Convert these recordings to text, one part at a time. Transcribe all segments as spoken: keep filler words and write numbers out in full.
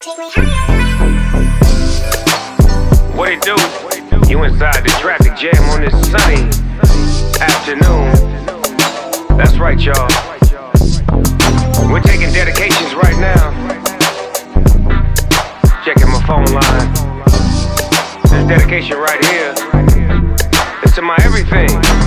What it do? You inside the traffic jam on this sunny afternoon. That's right, y'all. We're taking dedications right now. Checking my phone line. This dedication right here is to my everything.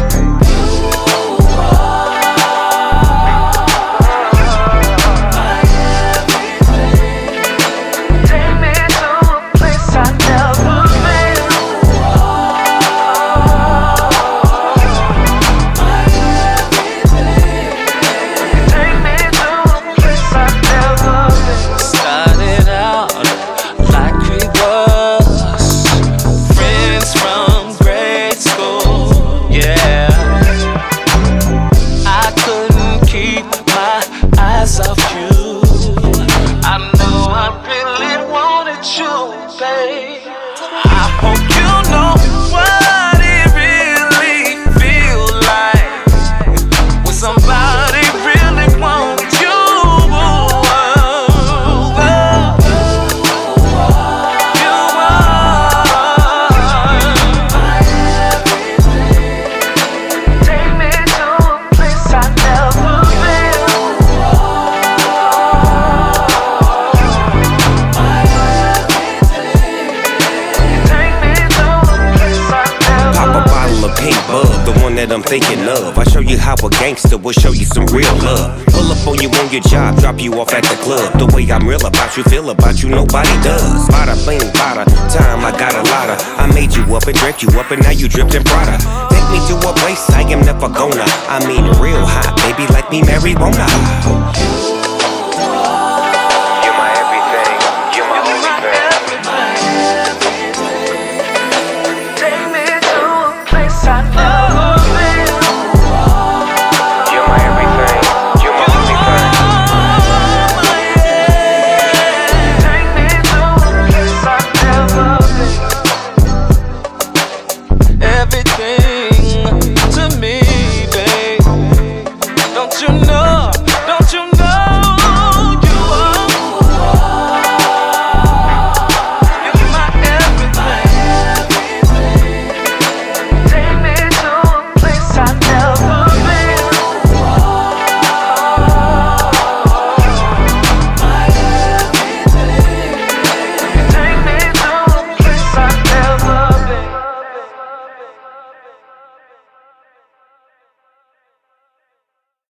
I'm thinking of. I show you how a gangster will show you some real love. Pull up on you on your job, drop you off at the club. The way I'm real about you, feel about you, nobody does. Bada bing, bada, time I got a lot of. I made you up and draped you up and now you dripped in Prada. Take me to a place I am never gonna. I mean real hot, baby, like me marijuana.